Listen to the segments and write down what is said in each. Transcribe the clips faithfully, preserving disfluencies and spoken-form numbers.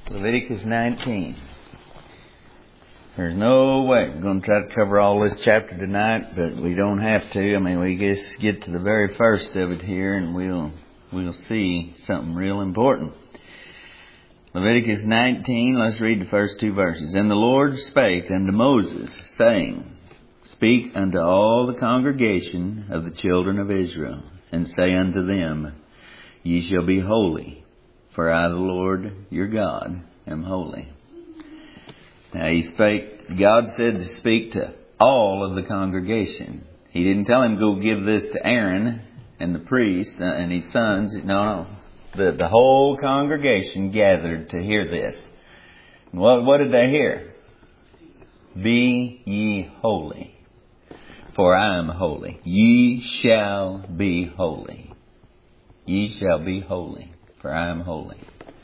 Leviticus nineteen. There's no way we're going to try to cover all this chapter tonight, but we don't have to. I mean, we just get to the very first of it here, and we'll we'll see something real important. Leviticus nineteen, let's read the first two verses. And the Lord spake unto Moses, saying, Speak unto all the congregation of the children of Israel, and say unto them, Ye shall be holy, for I, the Lord your God, am holy. Now he spake, God said to speak to all of the congregation. He didn't tell him go give this to Aaron and the priests and his sons. No, no. The, the whole congregation gathered to hear this. What, what did they hear? Be ye holy, for I am holy. Ye shall be holy. Ye shall be holy, for I am holy.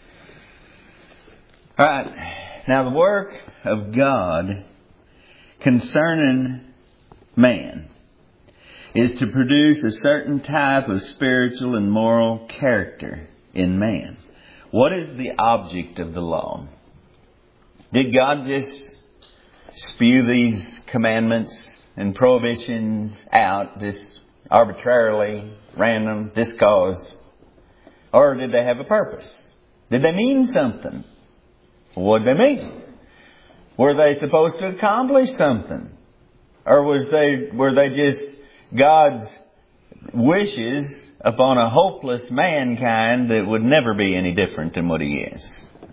All right. Now the work of God concerning man is to produce a certain type of spiritual and moral character in man. What is the object of the law? Did God just spew these commandments and prohibitions out just arbitrarily, random, just cause? Or did they have a purpose? Did they mean something? What did they mean? Were they supposed to accomplish something? Or was they were they just God's wishes upon a hopeless mankind that would never be any different than what he is?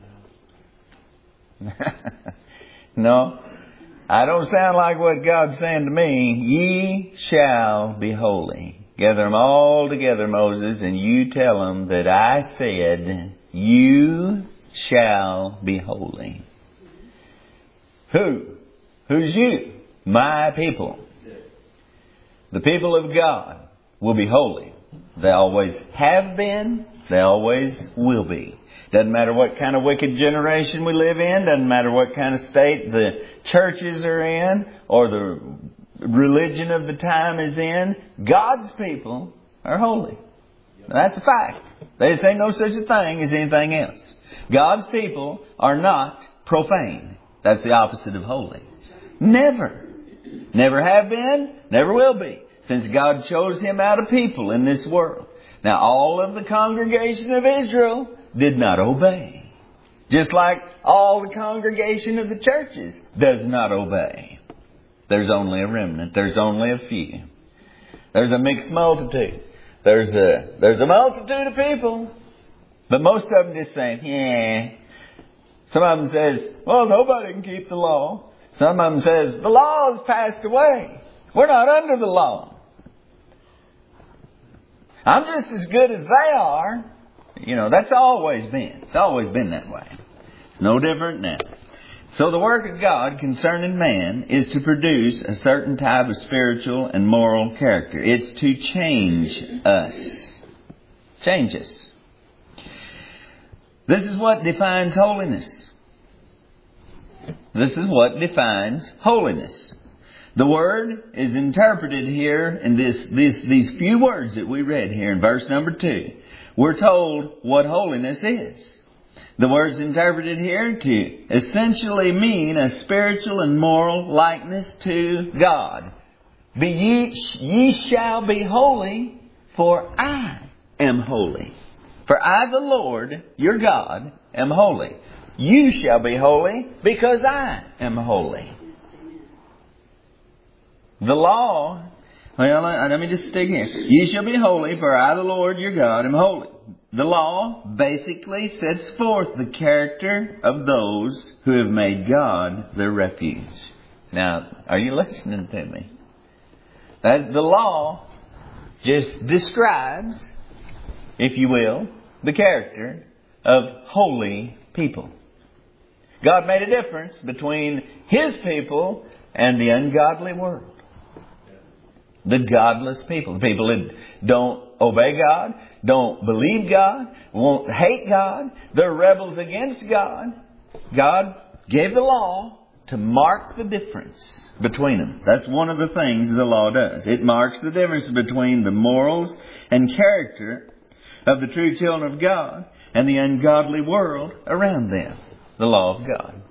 No, I don't sound like what God's saying to me. Ye shall be holy. Gather them all together, Moses, and you tell them that I said, you shall be holy. Who? Who's you? My people. The people of God will be holy. They always have been. They always will be. Doesn't matter what kind of wicked generation we live in. Doesn't matter what kind of state the churches are in or the religion of the time is in. God's people are holy. That's a fact. They say no such a thing as anything else. God's people are not profane. That's the opposite of holy. Never. Never have been, never will be. Since God chose him out of people in this world. Now all of the congregation of Israel did not obey. Just like all the congregation of the churches does not obey. There's only a remnant. There's only a few. There's a mixed multitude. There's a, there's a multitude of people. But most of them just say, yeah. Some of them says, well, nobody can keep the law. Some of them says, the law has passed away. We're not under the law. I'm just as good as they are. You know, that's always been. It's always been that way. It's no different now. So the work of God concerning man is to produce a certain type of spiritual and moral character. It's to change us. Change us. This is what defines holiness. This is what defines holiness. The word is interpreted here in this, this, these few words that we read here in verse number two. We're told what holiness is. The word's interpreted here to essentially mean a spiritual and moral likeness to God. Be ye, ye shall be holy, for I am holy. For I, the Lord, your God, am holy. You shall be holy because I am holy. The law, well, let me just stick here. You shall be holy, for I, the Lord, your God, am holy. The law basically sets forth the character of those who have made God their refuge. Now, are you listening to me? That the law just describes, if you will, the character of holy people. God made a difference between His people and the ungodly world. The godless people. The people that don't obey God, don't believe God, won't hate God. They're rebels against God. God gave the law to mark the difference between them. That's one of the things the law does. It marks the difference between the morals and character of the true children of God and the ungodly world around them. the law of God.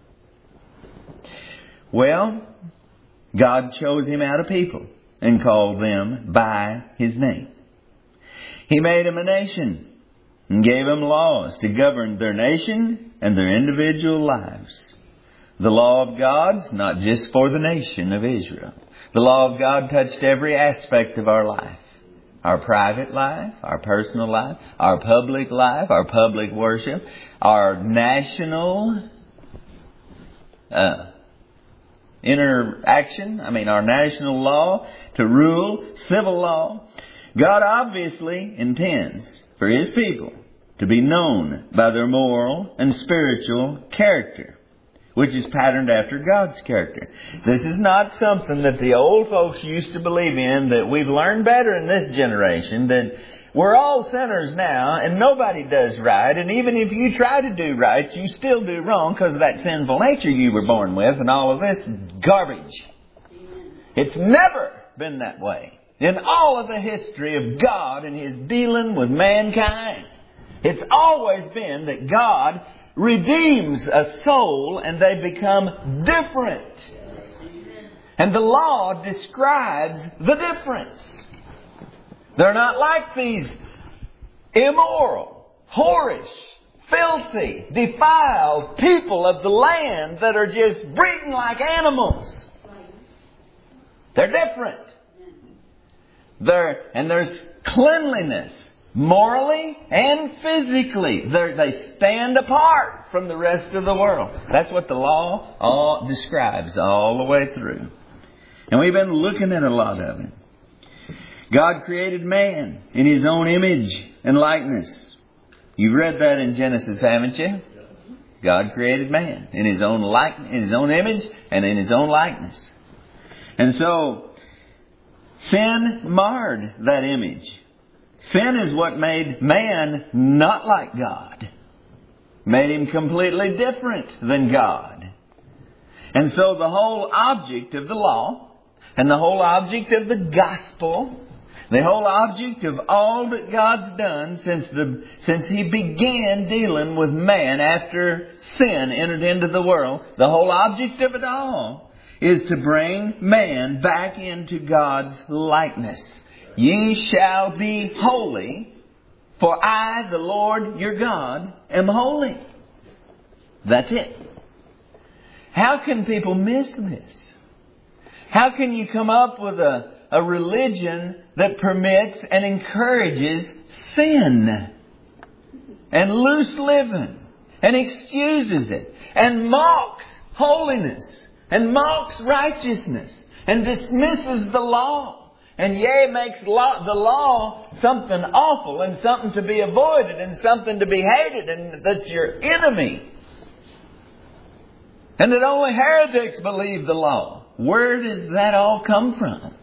Well, God chose him out of people and called them by his name. He made them a nation and gave them laws to govern their nation and their individual lives. The law of God's not just for the nation of Israel. The law of God touched every aspect of our life. Our private life, our personal life, our public life, our public worship, our national uh, interaction, I mean our national law to rule, civil law. God obviously intends for His people to be known by their moral and spiritual character, which is patterned after God's character. This is not something that the old folks used to believe in, that we've learned better in this generation, that we're all sinners now and nobody does right. And even if you try to do right, you still do wrong because of that sinful nature you were born with and all of this garbage. It's never been that way in all of the history of God and His dealing with mankind. It's always been that God redeems a soul and they become different. And the law describes the difference. They're not like these immoral, whorish, filthy, defiled people of the land that are just breeding like animals. They're different. They're, and there's cleanliness. Morally and physically, They're, they stand apart from the rest of the world. That's what the law all describes all the way through. And we've been looking at a lot of it. God created man in His own image and likeness. You've read that in Genesis, haven't you? God created man in His own like, in His own image and in His own likeness. And so, sin marred that image. Sin is what made man not like God. Made him completely different than God. And so the whole object of the law and the whole object of the gospel, the whole object of all that God's done since the since He began dealing with man after sin entered into the world, the whole object of it all is to bring man back into God's likeness. Ye shall be holy, for I, the Lord your God, am holy. That's it. How can people miss this? How can you come up with a, a religion that permits and encourages sin and loose living and excuses it and mocks holiness and mocks righteousness and dismisses the law? And yea, makes law, the law something awful and something to be avoided and something to be hated and that's your enemy. And that only heretics believe the law. Where does that all come from?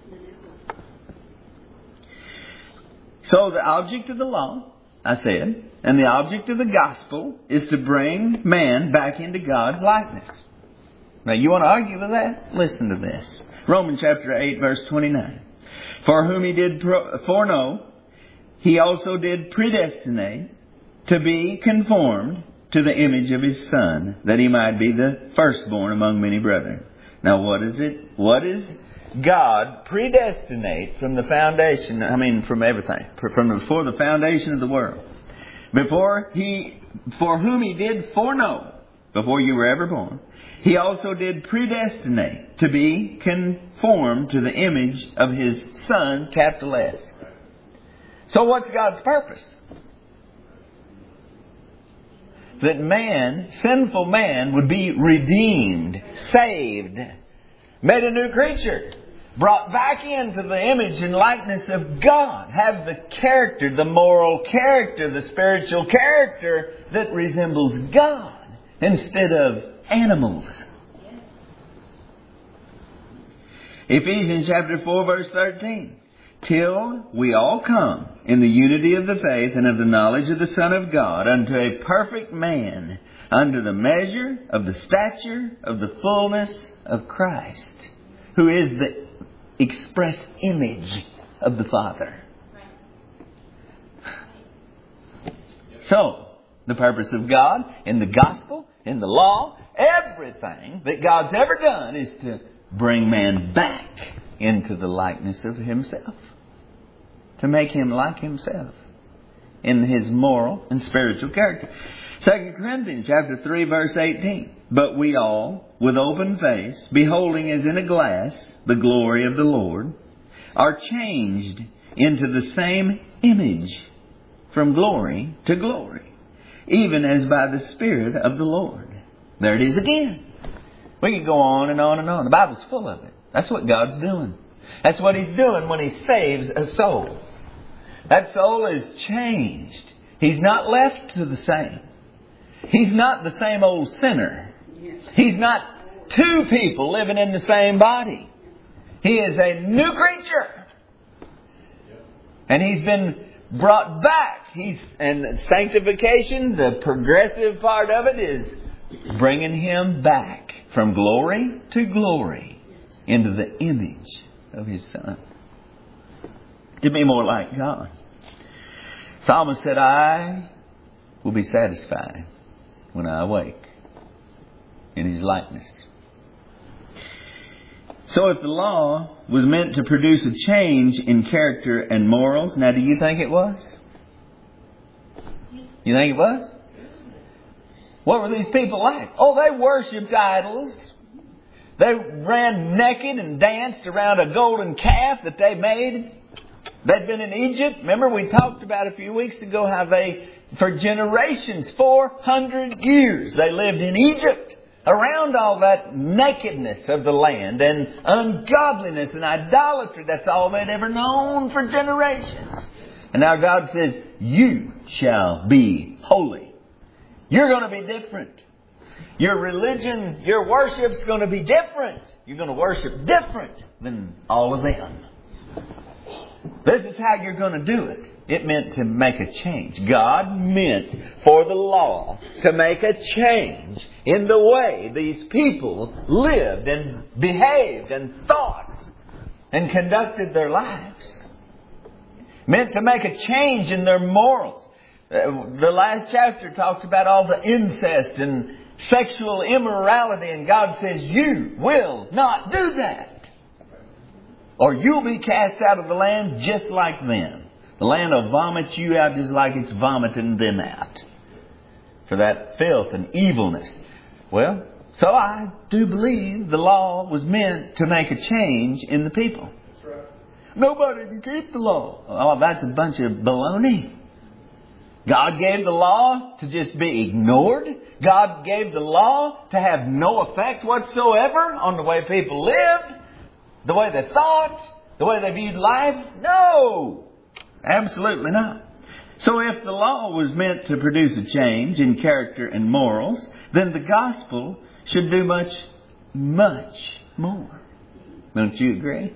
So the object of the law, I said, and the object of the gospel is to bring man back into God's likeness. Now you want to argue with that? Listen to this. Romans chapter eight verse twenty-nine. For whom He did foreknow, He also did predestinate to be conformed to the image of His Son, that He might be the firstborn among many brethren. Now what is it? What is God predestinate from the foundation? I mean, from everything, from before the foundation of the world. Before He, for whom He did foreknow, before you were ever born, He also did predestinate to be conformed to the image of His Son, capital S. So what's God's purpose? That man, sinful man, would be redeemed, saved, made a new creature, brought back into the image and likeness of God, have the character, the moral character, the spiritual character that resembles God instead of animals. Ephesians chapter four verse thirteen. Till we all come in the unity of the faith and of the knowledge of the Son of God unto a perfect man, under the measure of the stature of the fullness of Christ, who is the express image of the Father. So, the purpose of God in the gospel in the law, everything that God's ever done is to bring man back into the likeness of Himself. To make him like Himself in his moral and spiritual character. Second Corinthians chapter three verse eighteen. But we all, with open face, beholding as in a glass the glory of the Lord, are changed into the same image from glory to glory, even as by the Spirit of the Lord. There it is again. We can go on and on and on. The Bible's full of it. That's what God's doing. That's what He's doing when He saves a soul. That soul is changed. He's not left to the same. He's not the same old sinner. He's not two people living in the same body. He is a new creature. And he's been brought back. He's, and sanctification, the progressive part of it, is bringing him back from glory to glory into the image of His Son. To be more like God. Psalmist said, I will be satisfied when I awake in His likeness. So if the law was meant to produce a change in character and morals, now do you think it was? You think it was? What were these people like? Oh, they worshipped idols. They ran naked and danced around a golden calf that they made. They'd been in Egypt. Remember we talked about a few weeks ago how they, for generations, four hundred years, they lived in Egypt around all that nakedness of the land and ungodliness and idolatry. That's all they'd ever known for generations. And now God says, you shall be holy. You're going to be different. Your religion, your worship's going to be different. You're going to worship different than all of them. This is how you're going to do it. It meant to make a change. God meant for the law to make a change in the way these people lived and behaved and thought and conducted their lives. Meant to make a change in their morals. The last chapter talks about all the incest and sexual immorality, and God says, you will not do that. Or you'll be cast out of the land just like them. The land will vomit you out just like it's vomiting them out. For that filth and evilness. Well, so I do believe the law was meant to make a change in the people. That's right. Nobody can keep the law. Oh, that's a bunch of baloney. God gave the law to just be ignored. God gave the law to have no effect whatsoever on the way people lived. The way they thought, the way they viewed life? No! Absolutely not. So if the law was meant to produce a change in character and morals, then the gospel should do much, much more. Don't you agree?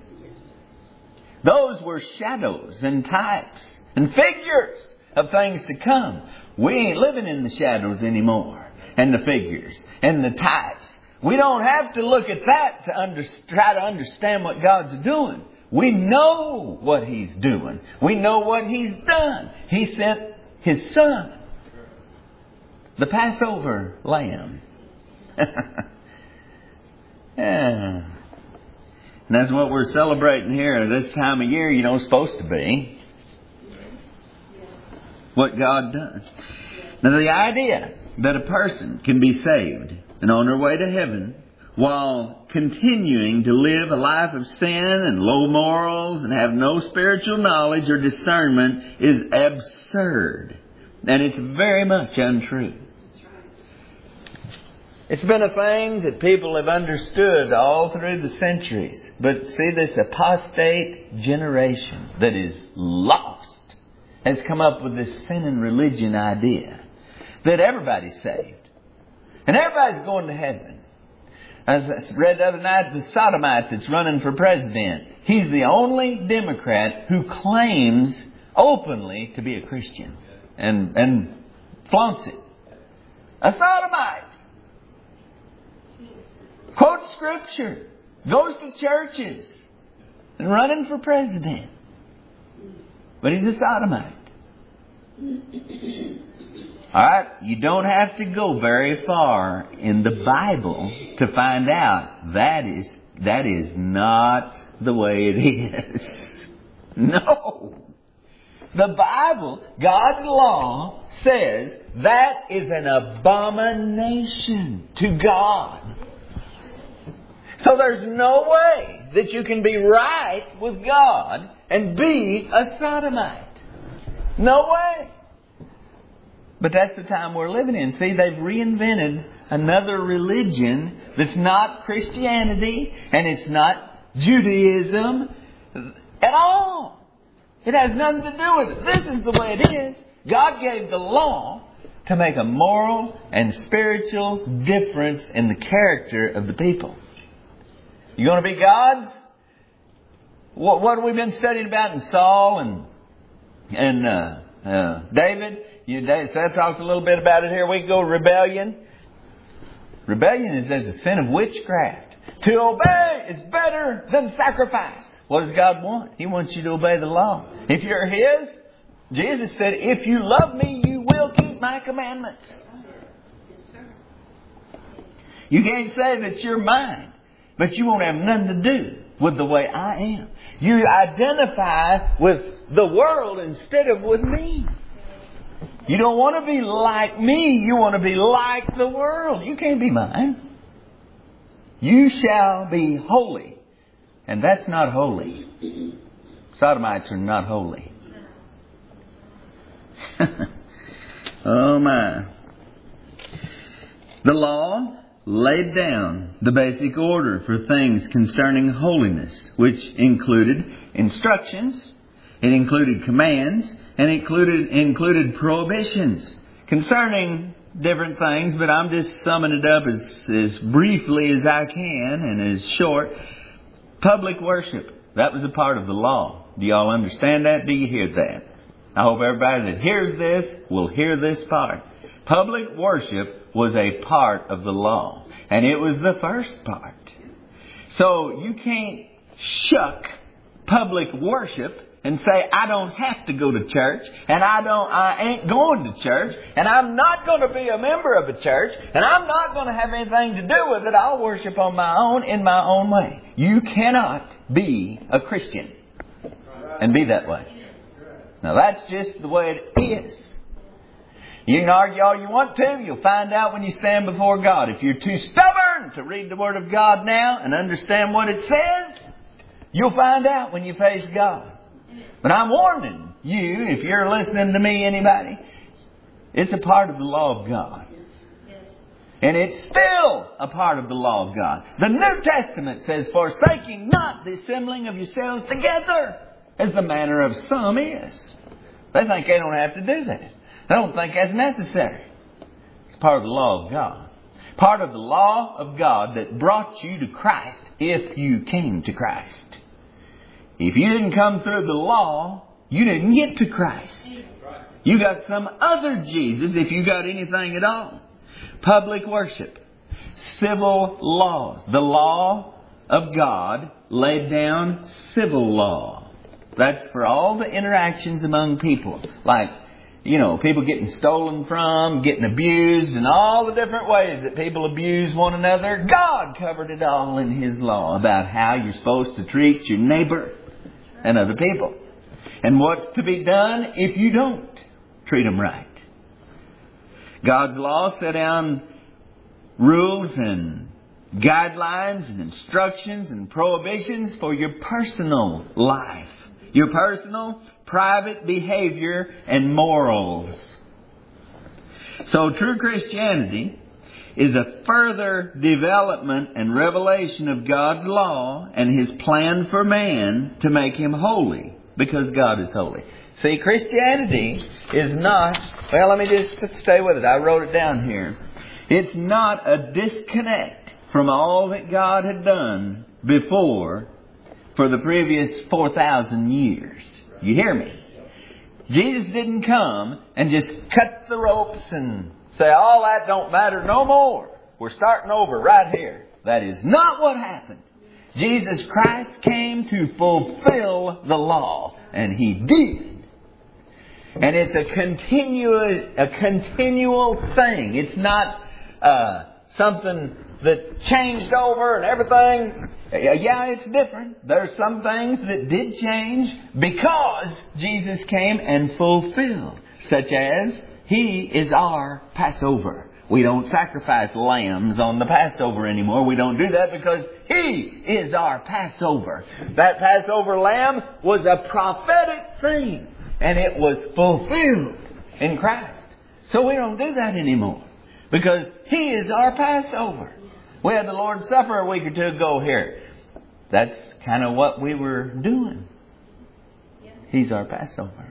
Those were shadows and types and figures of things to come. We ain't living in the shadows anymore, and the figures and the types. We don't have to look at that to under, try to understand what God's doing. We know what He's doing. We know what He's done. He sent His Son, the Passover lamb. Yeah. And that's what we're celebrating here at this time of year. You know, it's supposed to be what God does. Now, the idea that a person can be saved and on their way to heaven while continuing to live a life of sin and low morals and have no spiritual knowledge or discernment is absurd. And it's very much untrue. It's been a thing that people have understood all through the centuries. But see, this apostate generation that is lost has come up with this sin and religion idea that everybody's saved. And everybody's going to heaven. As I read the other night, the sodomite that's running for president, he's the only Democrat who claims openly to be a Christian and, and flaunts it. A sodomite. Quotes Scripture. Goes to churches. And running for president. But he's a sodomite. Alright, you don't have to go very far in the Bible to find out that is, that is not the way it is. No! The Bible, God's law, says that is an abomination to God. So there's no way that you can be right with God and be a sodomite. No way. But that's the time we're living in. See, they've reinvented another religion that's not Christianity and it's not Judaism at all. It has nothing to do with it. This is the way it is. God gave the law to make a moral and spiritual difference in the character of the people. You going to be God's? What, what have we been studying about in Saul and and uh, uh, David? You, Seth talked a little bit about it here. We go rebellion. Rebellion is as a sin of witchcraft. To obey is better than sacrifice. What does God want? He wants you to obey the law. If you're His, Jesus said, if you love me, you will keep my commandments. You can't say that you're mine, but you won't have nothing to do with the way I am. You identify with the world instead of with me. You don't want to be like me. You want to be like the world. You can't be mine. You shall be holy. And that's not holy. Sodomites are not holy. Oh my. The law laid down the basic order for things concerning holiness, which included instructions, it included commands, and it included, included prohibitions concerning different things, but I'm just summing it up as, as briefly as I can and as short. Public worship. That was a part of the law. Do y'all understand that? Do you hear that? I hope everybody that hears this will hear this part. Public worship was a part of the law. And it was the first part. So you can't shuck public worship and say, I don't have to go to church, and I don't, I ain't going to church, and I'm not going to be a member of a church, and I'm not going to have anything to do with it. I'll worship on my own, in my own way. You cannot be a Christian and be that way. Now that's just the way it is. You can argue all you want to. You'll find out when you stand before God. If you're too stubborn to read the Word of God now and understand what it says, you'll find out when you face God. But I'm warning you, if you're listening to me, anybody, it's a part of the law of God. And it's still a part of the law of God. The New Testament says, forsaking not the assembling of yourselves together, as the manner of some is. They think they don't have to do that. They don't think that's necessary. It's part of the law of God. Part of the law of God that brought you to Christ if you came to Christ. If you didn't come through the law, you didn't get to Christ. You got some other Jesus if you got anything at all. Public worship. Civil laws. The law of God laid down civil law. That's for all the interactions among people. Like, you know, people getting stolen from, getting abused, and all the different ways that people abuse one another. God covered it all in His law about how you're supposed to treat your neighbor and other people. And what's to be done if you don't treat them right. God's law set down rules and guidelines and instructions and prohibitions for your personal life. Your personal, private behavior and morals. So true Christianity is a further development and revelation of God's law and His plan for man to make him holy, because God is holy. See, Christianity is not, well, let me just stay with it. I wrote it down here. It's not a disconnect from all that God had done before for the previous four thousand years. You hear me? Jesus didn't come and just cut the ropes and say, all that don't matter no more. We're starting over right here. That is not what happened. Jesus Christ came to fulfill the law. And He did. And it's a continual, a continual thing. It's not uh, something that changed over and everything. Yeah, it's different. There's some things that did change because Jesus came and fulfilled. Such as, He is our Passover. We don't sacrifice lambs on the Passover anymore. We don't do that because He is our Passover. That Passover lamb was a prophetic thing. And it was fulfilled in Christ. So we don't do that anymore. Because He is our Passover. We had the Lord's Supper a week or two ago here. That's kind of what we were doing. He's our Passover.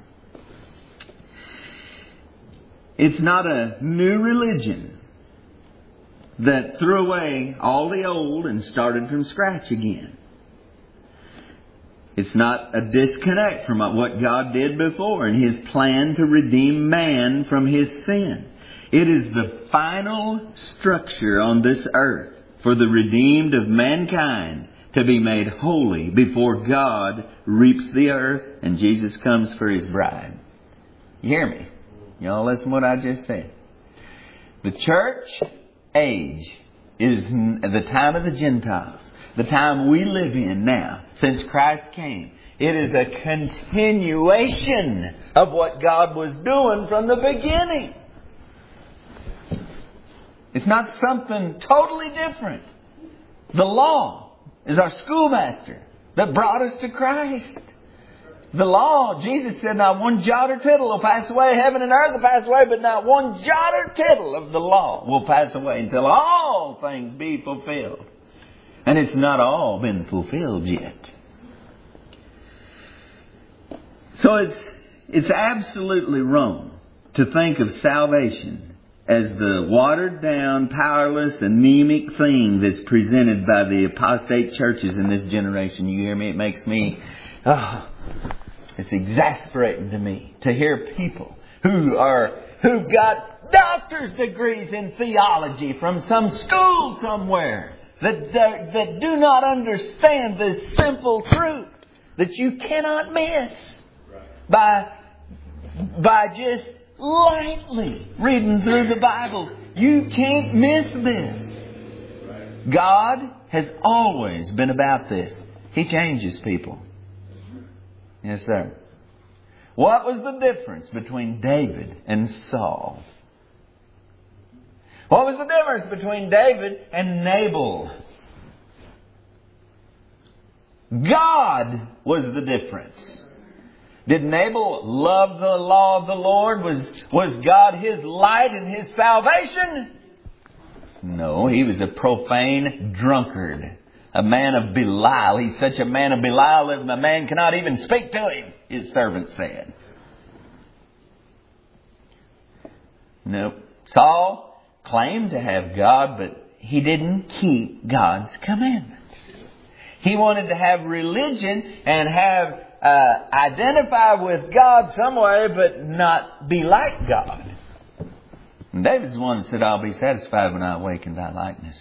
It's not a new religion that threw away all the old and started from scratch again. It's not a disconnect from what God did before in His plan to redeem man from his sin. It is the final structure on this earth for the redeemed of mankind to be made holy before God reaps the earth and Jesus comes for His bride. You hear me? Y'all listen to what I just said. The church age is the time of the Gentiles. The time we live in now, since Christ came. It is a continuation of what God was doing from the beginning. It's not something totally different. The law is our schoolmaster that brought us to Christ. The law, Jesus said, not one jot or tittle will pass away. Heaven and earth will pass away, but not one jot or tittle of the law will pass away until all things be fulfilled. And it's not all been fulfilled yet. So it's it's absolutely wrong to think of salvation as the watered down, powerless, anemic thing that's presented by the apostate churches in this generation. You hear me? It makes me, oh, it's exasperating to me to hear people who are who've got doctor's degrees in theology from some school somewhere. That, that, that do not understand this simple truth that you cannot miss by, by just lightly reading through the Bible. You can't miss this. God has always been about this. He changes people. Yes, sir. What was the difference between David and Saul? What was the difference between David and Nabal? God was the difference. Did Nabal love the law of the Lord? Was, was God his light and his salvation? No, he was a profane drunkard. A man of Belial. He's such a man of Belial that a man cannot even speak to him, his servant said. Nope. Saul claimed to have God, but he didn't keep God's commandments. He wanted to have religion and have uh, identify with God some way, but not be like God. And David's the one that said, I'll be satisfied when I awaken thy likeness.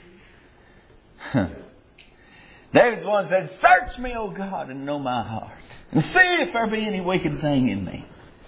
David's the one that said, search me, O God, and know my heart, and see if there be any wicked thing in me.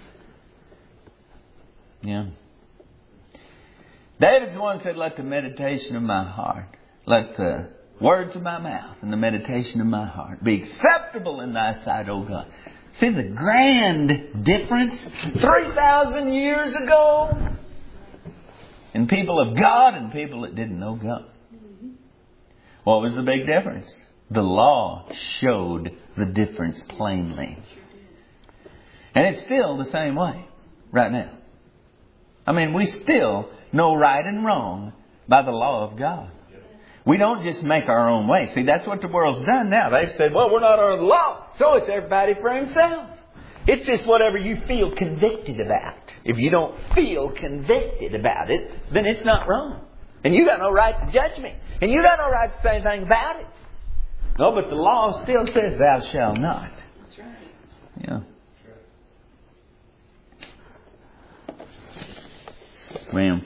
Yeah. David's the one that said, let the meditation of my heart, let the words of my mouth and the meditation of my heart be acceptable in thy sight, O God. See the grand difference three thousand years ago in people of God and people that didn't know God. What was the big difference? The law showed the difference plainly. And it's still the same way right now. I mean, we still know right and wrong by the law of God. We don't just make our own way. See, that's what the world's done now. They've said, well, we're not under the law, so it's everybody for himself. It's just whatever you feel convicted about. If you don't feel convicted about it, then it's not wrong. And you got no right to judge me. And you got no right to say anything about it. No, but the law still says thou shalt not. That's right. Yeah. Well,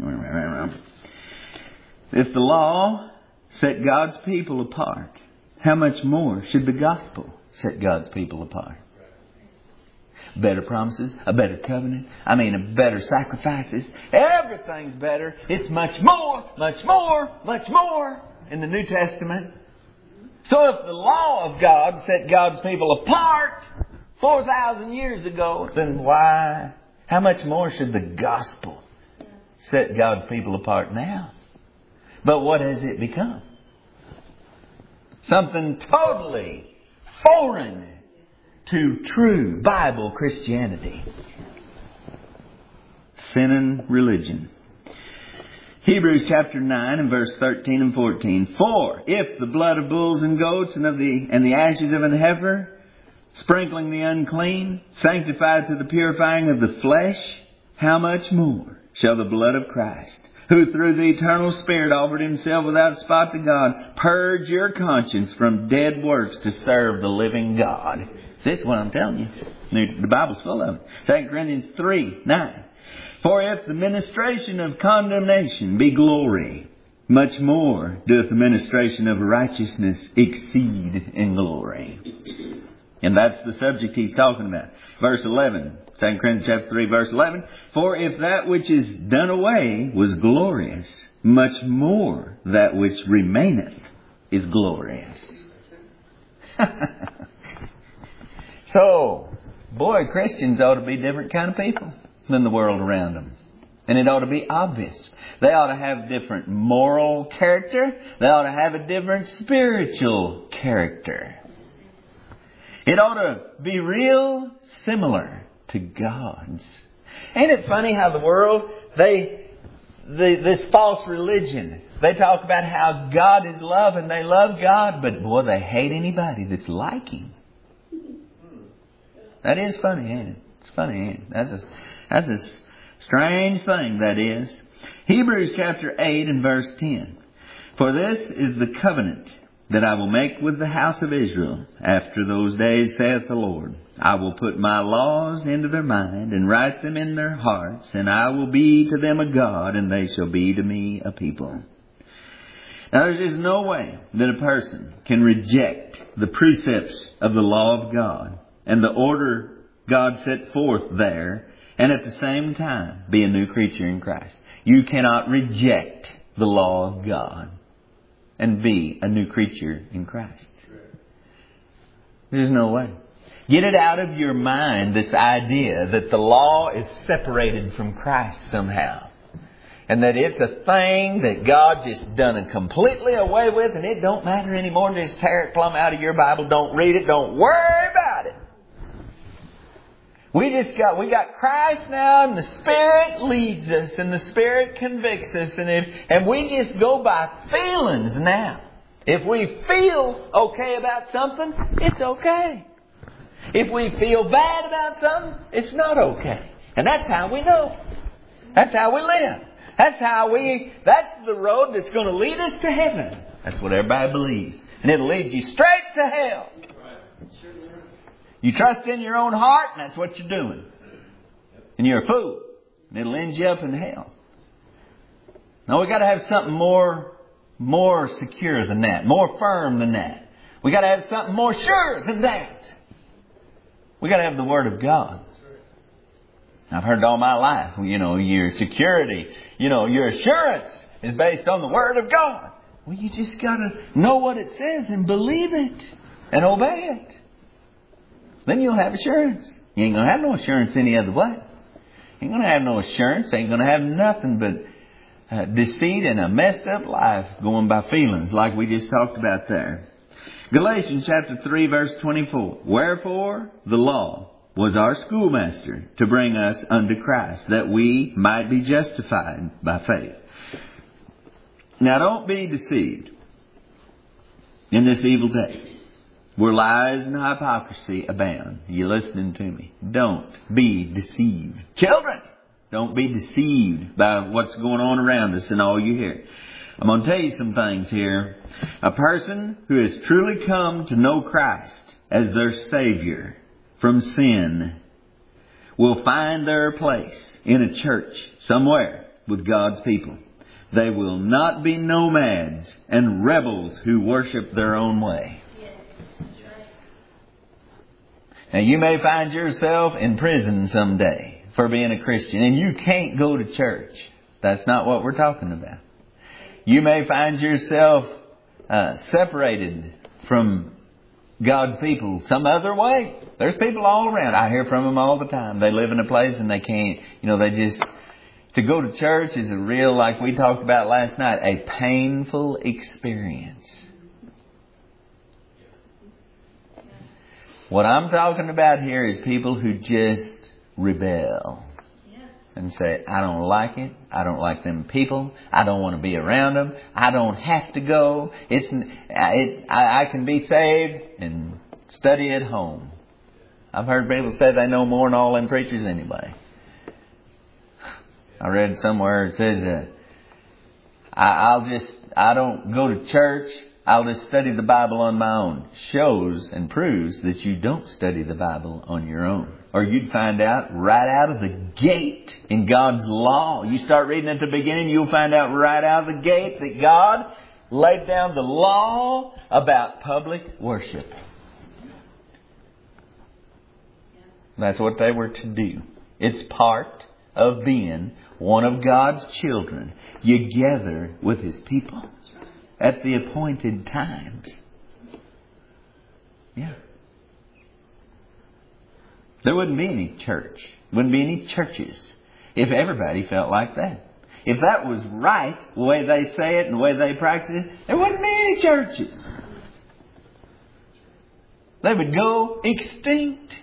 if the law set God's people apart, how much more should the gospel set God's people apart? better promises, a better covenant. I mean, a better sacrifices. Everything's better. It's much more, much more, much more in the New Testament. So if the law of God set God's people apart four thousand years ago, then why, how much more should the gospel set God's people apart now? But what has it become? Something totally foreign to true Bible Christianity. Sin and religion. Hebrews chapter nine and verse thirteen and fourteen. For if the blood of bulls and goats and of the and the ashes of an heifer, sprinkling the unclean, sanctified to the purifying of the flesh, how much more shall the blood of Christ, who through the eternal Spirit offered Himself without spot to God, purge your conscience from dead works to serve the living God. This is what I'm telling you. The Bible's full of it. Second Corinthians three nine. For if the ministration of condemnation be glory, much more doeth the ministration of righteousness exceed in glory. And that's the subject he's talking about. Verse eleven. Second Corinthians chapter three, verse eleven. For if that which is done away was glorious, much more that which remaineth is glorious. So, boy, Christians ought to be different kind of people than the world around them. And it ought to be obvious. They ought to have different moral character. They ought to have a different spiritual character. It ought to be real similar to God's. Ain't it funny how the world, they, the, this false religion, they talk about how God is love and they love God, but boy, they hate anybody that's like Him. That is funny, ain't it? It's funny, ain't it? That's a, that's a strange thing, that is. Hebrews chapter eight and verse ten. For this is the covenant that I will make with the house of Israel after those days, saith the Lord. I will put my laws into their mind and write them in their hearts, and I will be to them a God, and they shall be to me a people. Now there's just no way that a person can reject the precepts of the law of God and the order God set forth there, and at the same time be a new creature in Christ. You cannot reject the law of God and be a new creature in Christ. There's no way. Get it out of your mind, this idea that the law is separated from Christ somehow. And that it's a thing that God just done it completely away with, and it don't matter anymore. Just tear it plumb out of your Bible. Don't read it. Don't worry about it. We just got, we got Christ now, and the Spirit leads us, and the Spirit convicts us, and if, and we just go by feelings now. If we feel okay about something, it's okay. If we feel bad about something, it's not okay. And that's how we know. That's how we live. That's how we, that's the road that's going to lead us to heaven. That's what everybody believes. And it'll lead you straight to hell. You trust in your own heart, and that's what you're doing. And you're a fool. And it'll end you up in hell. Now we got to have something more, more secure than that. More firm than that. We got to have something more sure than that. We got to have the Word of God. I've heard it all my life. You know, your security, you know, your assurance is based on the Word of God. Well, you just got to know what it says and believe it and obey it. Then you'll have assurance. You ain't going to have no assurance any other way. You ain't going to have no assurance. Ain't going to have nothing but uh, deceit and a messed up life going by feelings like we just talked about there. Galatians chapter three verse twenty-four. Wherefore the law was our schoolmaster to bring us unto Christ, that we might be justified by faith. Now don't be deceived in this evil day, where lies and hypocrisy abound. Are you listening to me? Don't be deceived. Children, don't be deceived by what's going on around us and all you hear. I'm going to tell you some things here. A person who has truly come to know Christ as their Savior from sin will find their place in a church somewhere with God's people. They will not be nomads and rebels who worship their own way. Now you may find yourself in prison someday for being a Christian and you can't go to church. That's not what we're talking about. You may find yourself uh, separated from God's people some other way. There's people all around. I hear from them all the time. They live in a place and they can't, you know, they just, to go to church is a real, like we talked about last night, a painful experience. What I'm talking about here is people who just rebel and say, I don't like it. I don't like them people. I don't want to be around them. I don't have to go. It's it, I, I can be saved and study at home. I've heard people say they know more than all them preachers anyway. I read somewhere it said, uh, I, I'll just, I don't go to church. I'll just study the Bible on my own. Shows and proves that you don't study the Bible on your own. Or you'd find out right out of the gate in God's law. You start reading at the beginning, you'll find out right out of the gate that God laid down the law about public worship. That's what they were to do. It's part of being one of God's children. You gather with His people at the appointed times. Yeah. There wouldn't be any church. Wouldn't be any churches if everybody felt like that. If that was right, the way they say it and the way they practice it, there wouldn't be any churches. They would go extinct.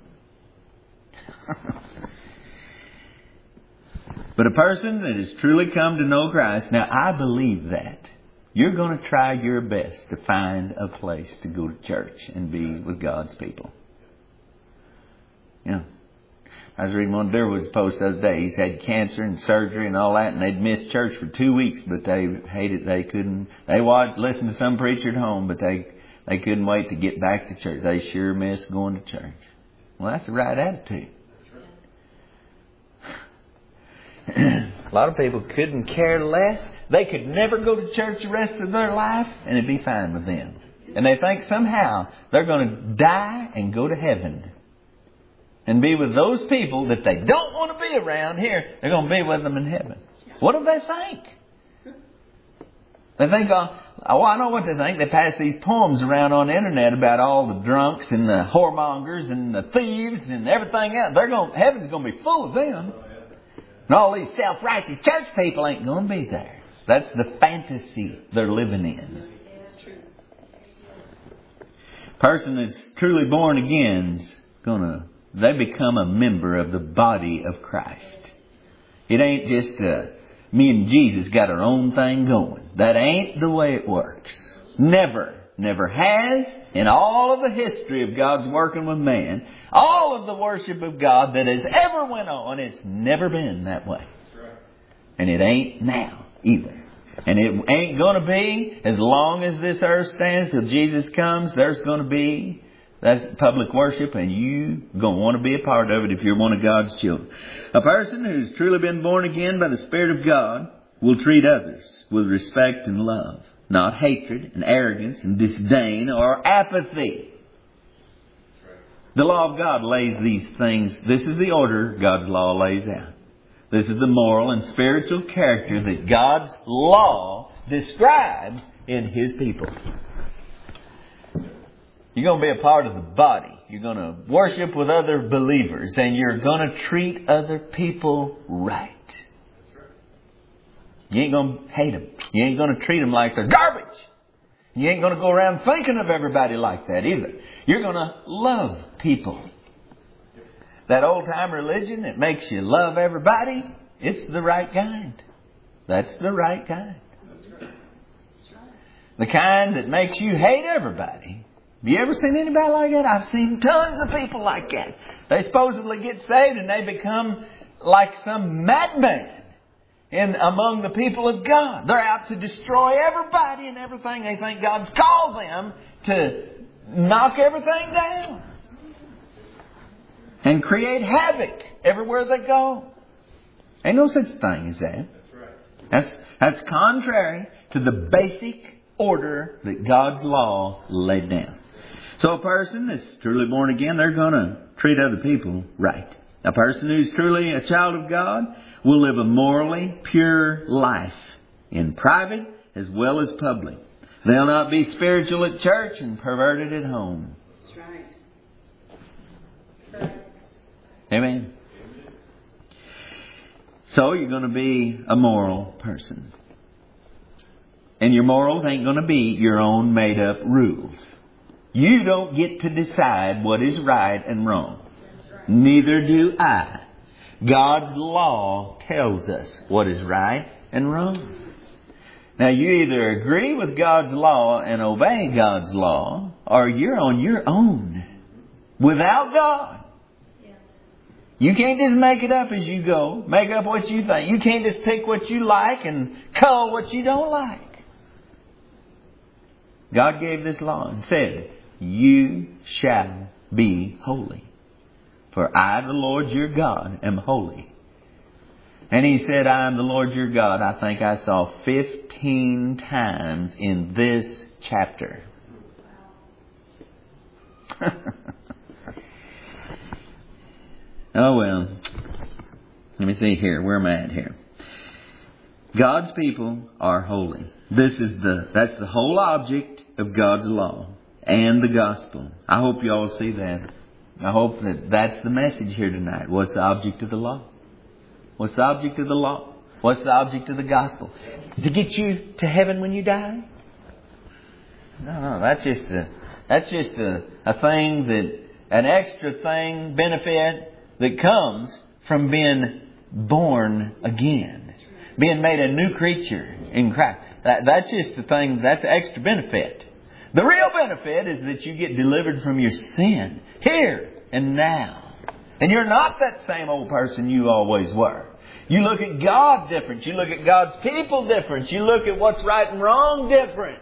But a person that has truly come to know Christ, now I believe that. You're going to try your best to find a place to go to church and be with God's people. Yeah. I was reading one of Durwood's posts the other day. He's had cancer and surgery and all that, and they'd missed church for two weeks, but they hated, they couldn't, they watched, listened to some preacher at home, but they, they couldn't wait to get back to church. They sure missed going to church. Well, that's the right attitude. A lot of people couldn't care less. They could never go to church the rest of their life, and it'd be fine with them. And they think somehow they're going to die and go to heaven and be with those people that they don't want to be around here. They're going to be with them in heaven. What do they think? They think, oh, oh, I know what they think. They pass these poems around on the internet about all the drunks and the whoremongers and the thieves and everything else. They're going, heaven's going to be full of them. And all these self-righteous church people ain't going to be there. That's the fantasy they're living in. Person that's truly born again's gonna, they become a member of the body of Christ. It ain't just uh, me and Jesus got our own thing going. That ain't the way it works. Never. Never has in all of the history of God's working with man. All of the worship of God that has ever went on, it's never been that way. And it ain't now either. And it ain't going to be as long as this earth stands till Jesus comes. There's going to be that's public worship, and you going to want to be a part of it if you're one of God's children. A person who's truly been born again by the Spirit of God will treat others with respect and love, not hatred and arrogance and disdain or apathy. The law of God lays these things. This is the order God's law lays out. This is the moral and spiritual character that God's law describes in His people. You're going to be a part of the body. You're going to worship with other believers. And you're going to treat other people right. You ain't going to hate them. You ain't going to treat them like they're garbage. You ain't going to go around thinking of everybody like that either. You're going to love people. That old-time religion that makes you love everybody, it's the right kind. That's the right kind. The kind that makes you hate everybody. Have you ever seen anybody like that? I've seen tons of people like that. They supposedly get saved and they become like some madman in among the people of God. They're out to destroy everybody and everything. They think God's called them to knock everything down and create havoc everywhere they go. Ain't no such thing as that. That's, that's contrary to the basic order that God's law laid down. So a person that's truly born again, they're going to treat other people right. A person who's truly a child of God will live a morally pure life in private as well as public. They'll not be spiritual at church and perverted at home. That's right. Right. Amen. So you're going to be a moral person. And your morals ain't going to be your own made up rules. You don't get to decide what is right and wrong. Right. Neither do I. God's law tells us what is right and wrong. Now you either agree with God's law and obey God's law, or you're on your own without God. Yeah. You can't just make it up as you go. Make up what you think. You can't just pick what you like and cull what you don't like. God gave this law and said, you shall be holy. For I, the Lord your God, am holy. And He said, I am the Lord your God. I think I saw fifteen times in this chapter. Oh well. Let me see here. Where am I at here? God's people are holy. This is the, that's the whole object of God's law and the gospel. I hope you all see that. I hope that that's the message here tonight. What's the object of the law? What's the object of the law? What's the object of the gospel? To get you to heaven when you die? No, no, that's just a, that's just a, a thing that, an extra thing, benefit that comes from being born again. Being made a new creature in Christ. That, that's just the thing, that's the extra benefit. The real benefit is that you get delivered from your sin here and now. And you're not that same old person you always were. You look at God different. You look at God's people different. You look at what's right and wrong different.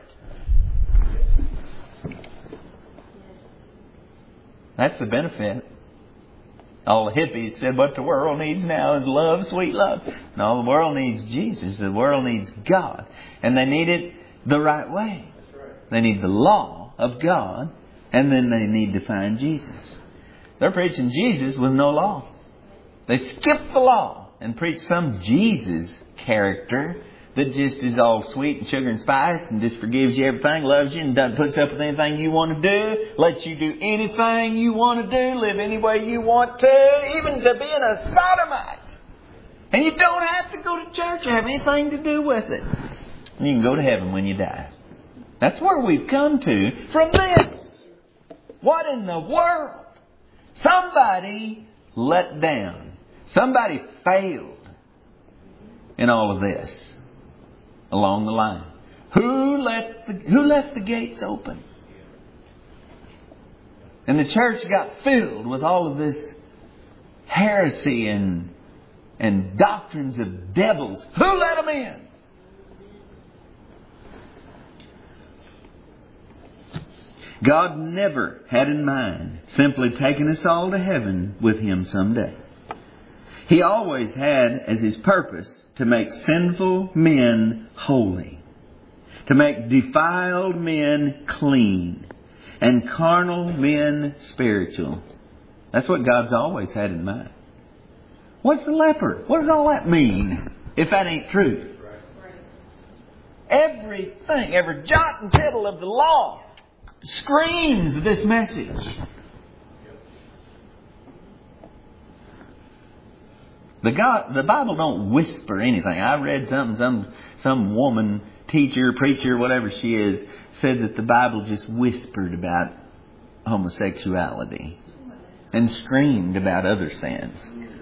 That's the benefit. All the hippies said what the world needs now is love, sweet love. No, the world needs Jesus. The world needs God. And they need it the right way. They need the law of God. And then they need to find Jesus. They're preaching Jesus with no law. They skip the law and preach some Jesus character that just is all sweet and sugar and spice and just forgives you everything, loves you and doesn't puts up with anything you want to do, lets you do anything you want to do, live any way you want to, even to being a sodomite. And you don't have to go to church or have anything to do with it. And you can go to heaven when you die. That's where we've come to from this. What in the world? Somebody let down. Somebody failed in all of this along the line. Who let the, who left the gates open? And the church got filled with all of this heresy and, and doctrines of devils. Who let them in? God never had in mind simply taking us all to heaven with Him someday. He always had as His purpose to make sinful men holy, to make defiled men clean, and carnal men spiritual. That's what God's always had in mind. What's the leper? What does all that mean if that ain't true? Everything, every jot and tittle of the law screams this message. The God, the Bible don't whisper anything. I read something, some some woman, teacher, preacher, whatever she is, said that the Bible just whispered about homosexuality and screamed about other sins.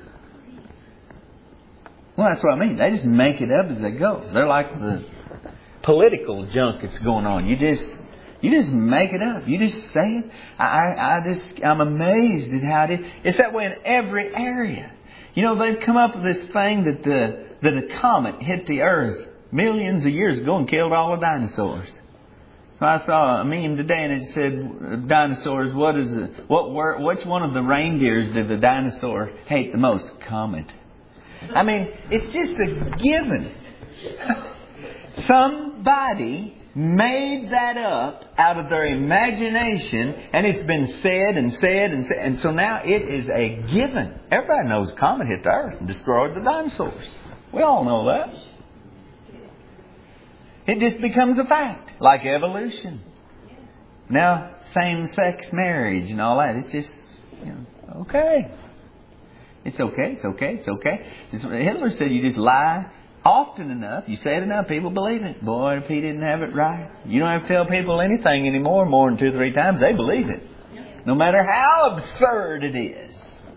Well, that's what I mean. They just make it up as they go. They're like the political junk that's going on. You just You just make it up. You just say it. I, I just, I'm amazed at how it is. It's that way in every area. You know, they've come up with this thing that the, that a comet hit the earth millions of years ago and killed all the dinosaurs. So I saw a meme today and it said, dinosaurs, what is it? What were, which one of the reindeers did the dinosaur hate the most? Comet. I mean, it's just a given. Somebody made that up out of their imagination, and it's been said and said and said, and so now it is a given. Everybody knows a comet hit the earth and destroyed the dinosaurs. We all know that. It just becomes a fact, like evolution. Now, same-sex marriage and all that, it's just, you know, okay. It's okay, it's okay, it's okay. Hitler said you just lie often enough, you say it enough, people believe it. Boy, if he didn't have it right. You don't have to tell people anything anymore more than two or three times. They believe it. No matter how absurd it is.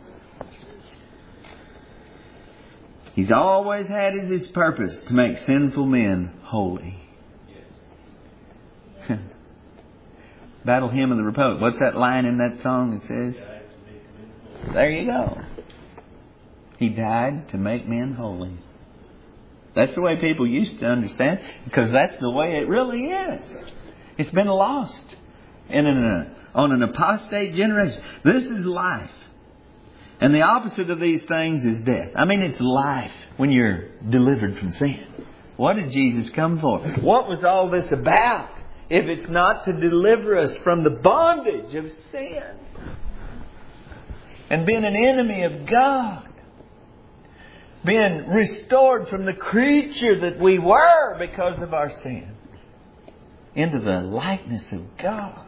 He's always had as his purpose to make sinful men holy. Battle Hymn of the Republic. What's that line in that song that says? There you go. He died to make men holy. That's the way people used to understand, because that's the way it really is. It's been lost in an, on an apostate generation. This is life. And the opposite of these things is death. I mean, it's life when you're delivered from sin. What did Jesus come for? What was all this about if it's not to deliver us from the bondage of sin and being an enemy of God? Being restored from the creature that we were because of our sin into the likeness of God.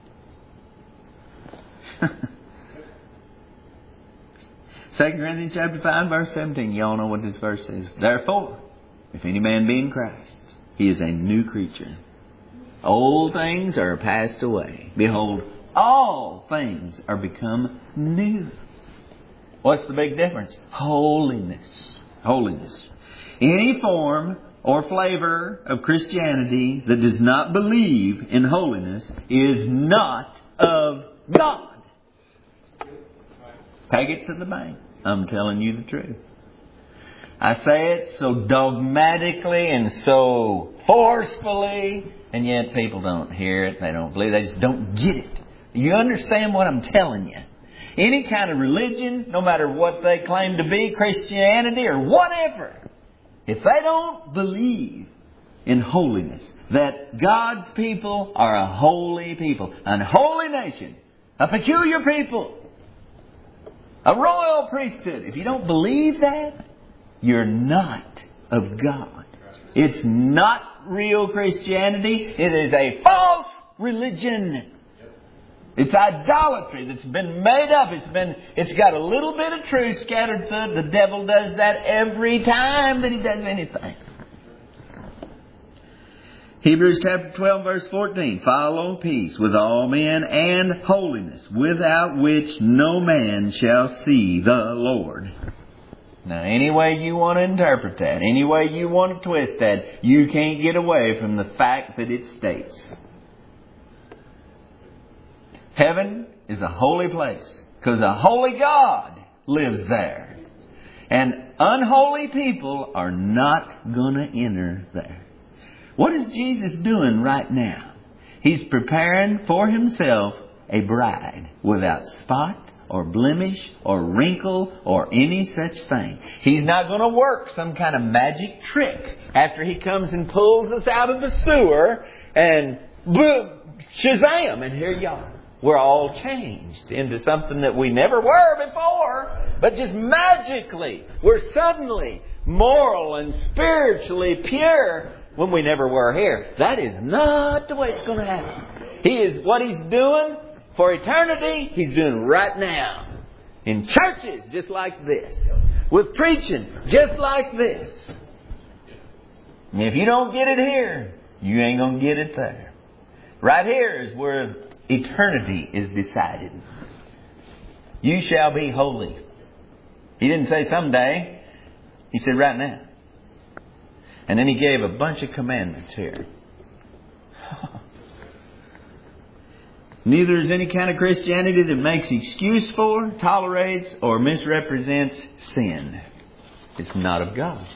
Second Corinthians chapter five, verse seventeen. You all know what this verse says. Therefore, if any man be in Christ, he is a new creature. Old things are passed away. Behold, all things are become new. What's the big difference? Holiness. Holiness. Any form or flavor of Christianity that does not believe in holiness is not of God. Take it to the bank. I'm telling you the truth. I say it so dogmatically and so forcefully, and yet people don't hear it. They don't believe it. They just don't get it. You understand what I'm telling you? Any kind of religion, no matter what they claim to be, Christianity or whatever, if they don't believe in holiness, that God's people are a holy people, a holy nation, a peculiar people, a royal priesthood, if you don't believe that, you're not of God. It's not real Christianity. It is a false religion. It's idolatry that's been made up. It's been, it's got a little bit of truth scattered through it. The devil does that every time that he does anything. Hebrews chapter twelve, verse fourteen. Follow peace with all men and holiness, without which no man shall see the Lord. Now, any way you want to interpret that, any way you want to twist that, you can't get away from the fact that it states. Heaven is a holy place because a holy God lives there. And unholy people are not going to enter there. What is Jesus doing right now? He's preparing for himself a bride without spot or blemish or wrinkle or any such thing. He's not going to work some kind of magic trick after he comes and pulls us out of the sewer and boom, shazam, and here you are. We're all changed into something that we never were before, but just magically, we're suddenly moral and spiritually pure when we never were here. That is not the way it's going to happen. He is what He's doing for eternity, He's doing right now. In churches just like this. With preaching just like this. And if you don't get it here, you ain't going to get it there. Right here is where eternity is decided. You shall be holy. He didn't say someday. He said right now. And then He gave a bunch of commandments here. Neither is any kind of Christianity that makes excuse for, tolerates, or misrepresents sin. It's not of God.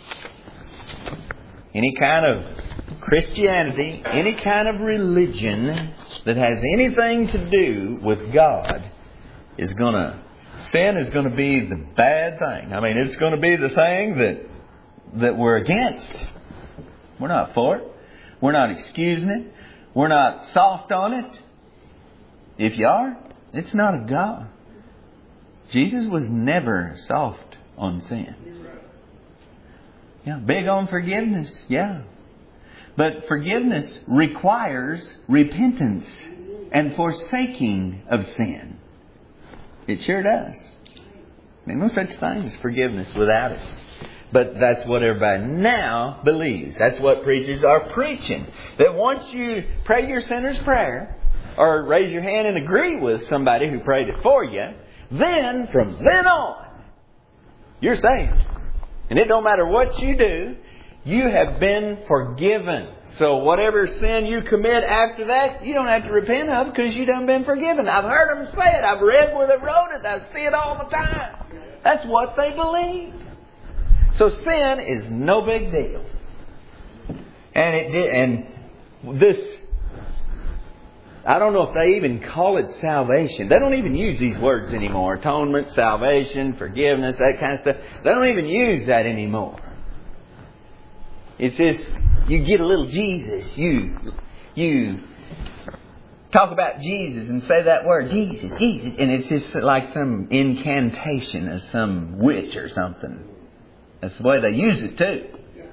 Any kind of Christianity, any kind of religion that has anything to do with God is going to, sin is going to be the bad thing. I mean, it's going to be the thing that, that we're against. We're not for it. We're not excusing it. We're not soft on it. If you are, it's not of God. Jesus was never soft on sin. Yeah, big on forgiveness. Yeah. But forgiveness requires repentance and forsaking of sin. It sure does. There's no such thing as forgiveness without it. But that's what everybody now believes. That's what preachers are preaching. That once you pray your sinner's prayer, or raise your hand and agree with somebody who prayed it for you, then from then on, you're saved. And it don't matter what you do, you have been forgiven. So whatever sin you commit after that, you don't have to repent of because you done been forgiven. I've heard them say it. I've read where they wrote it. I see it all the time. That's what they believe. So sin is no big deal. And it did, and this, I don't know if they even call it salvation. They don't even use these words anymore. Atonement, salvation, forgiveness, that kind of stuff. They don't even use that anymore. It's just, you get a little Jesus. You, you talk about Jesus and say that word, Jesus, Jesus. And it's just like some incantation of some witch or something. That's the way they use it too.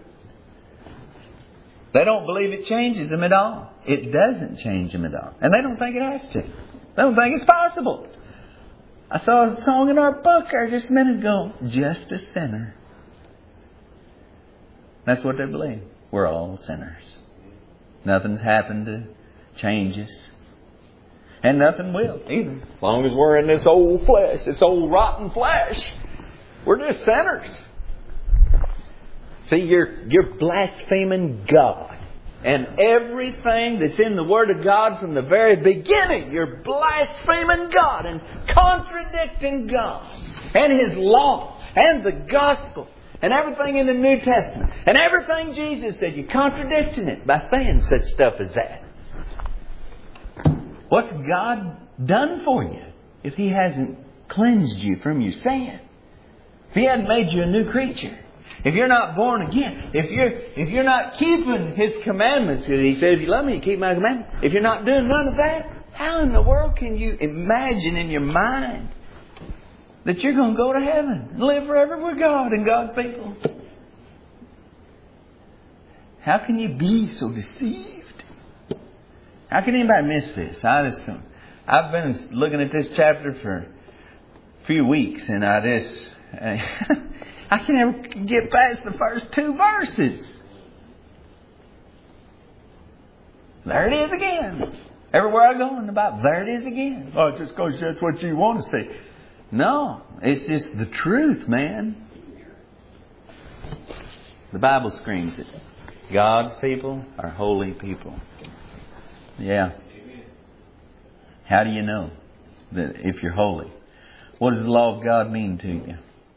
They don't believe it changes them at all. It doesn't change them at all. And they don't think it has to. They don't think it's possible. I saw a song in our book there just a minute ago. Just a sinner. That's what they believe. We're all sinners. Nothing's happened to change us. And nothing will either. As long as we're in this old flesh, this old rotten flesh, we're just sinners. See, you're, you're blaspheming God. And everything that's in the Word of God from the very beginning, you're blaspheming God and contradicting God and His law and the gospel and everything in the New Testament and everything Jesus said. You're contradicting it by saying such stuff as that. What's God done for you if He hasn't cleansed you from your sin? If He hadn't made you a new creature? If you're not born again, if you're if you're not keeping His commandments, because He said, if you love me, you keep my commandments. If you're not doing none of that, how in the world can you imagine in your mind that you're going to go to heaven and live forever with God and God's people? How can you be so deceived? How can anybody miss this? I just, I've been looking at this chapter for a few weeks, and I just... I can never get past the first two verses. There it is again. Everywhere I go in the Bible, there it is again. Oh, just because that's what you want to see. No, it's just the truth, man. The Bible screams it. God's people are holy people. Yeah. How do you know that if you're holy? What does the law of God mean to you?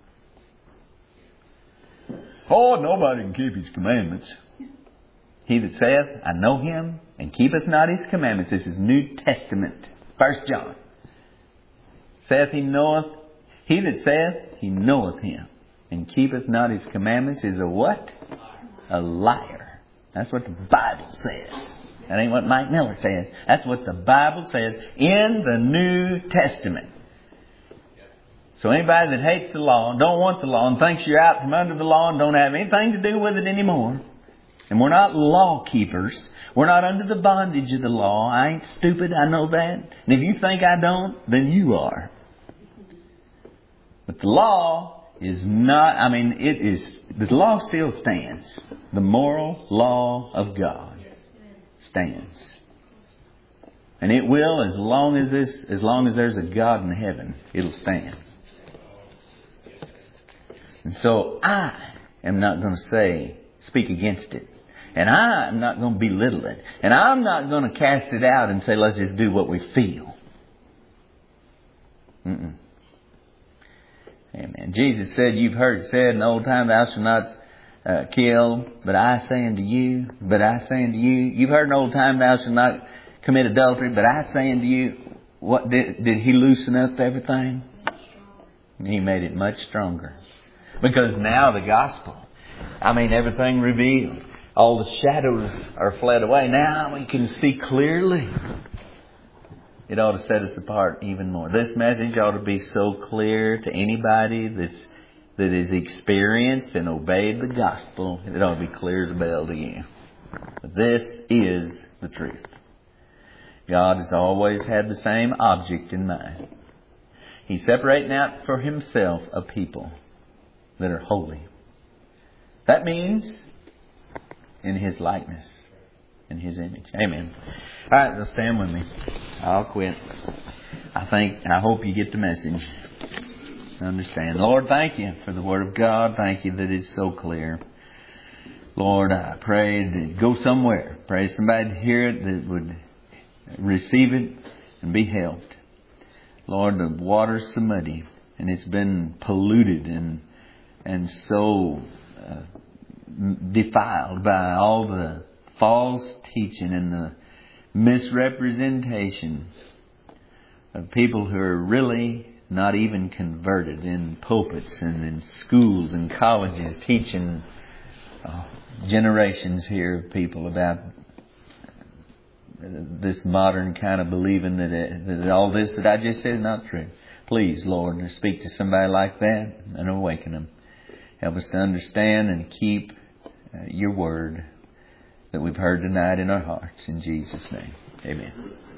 Oh, nobody can keep His commandments. He that saith, I know Him, and keepeth not His commandments. This is New Testament. First John. Saith he knoweth, he that saith he knoweth Him, and keepeth not His commandments is a what? A liar. That's what the Bible says. That ain't what Mike Miller says. That's what the Bible says in the New Testament. So anybody that hates the law and don't want the law and thinks you're out from under the law and don't have anything to do with it anymore. And we're not law keepers. We're not under the bondage of the law. I ain't stupid. I know that. And if you think I don't, then you are. But the law is not, I mean, it is, the law still stands. The moral law of God stands. And it will as long as this, as long as there's a God in heaven, it'll stand. And so I am not going to say, speak against it. And I am not going to belittle it. And I'm not going to cast it out and say, let's just do what we feel. Mm-mm. Amen. Jesus said, you've heard it said in the old time, thou shalt not uh, kill. But I say unto you, but I say unto you, you've heard in the old time, thou shalt not commit adultery. But I say unto you, what did, did He loosen up everything? He made it much stronger. Because now the gospel, I mean everything revealed. all the shadows are fled away. Now we can see clearly. It ought to set us apart even more. This message ought to be so clear to anybody that's that is experienced and obeyed the gospel. It ought to be clear as a bell to you. But this is the truth. God has always had the same object in mind. He's separating out for Himself a people that are holy. That means in His likeness, in His image. Amen. All right, now stand with me. I'll quit. I think, I hope you get the message. Understand. Lord, thank You for the Word of God. Thank You that it's so clear. Lord, I pray that it go somewhere. Pray somebody to hear it that would receive it and be helped. Lord, the water's so muddy and it's been polluted and and so uh, defiled by all the false teaching and the misrepresentation of people who are really not even converted in pulpits and in schools and colleges teaching uh, generations here of people about this modern kind of believing that, it, that all this that I just said is not true. Please, Lord, speak to somebody like that and awaken them. Help us to understand and keep uh, Your Word that we've heard tonight in our hearts. In Jesus' name, amen.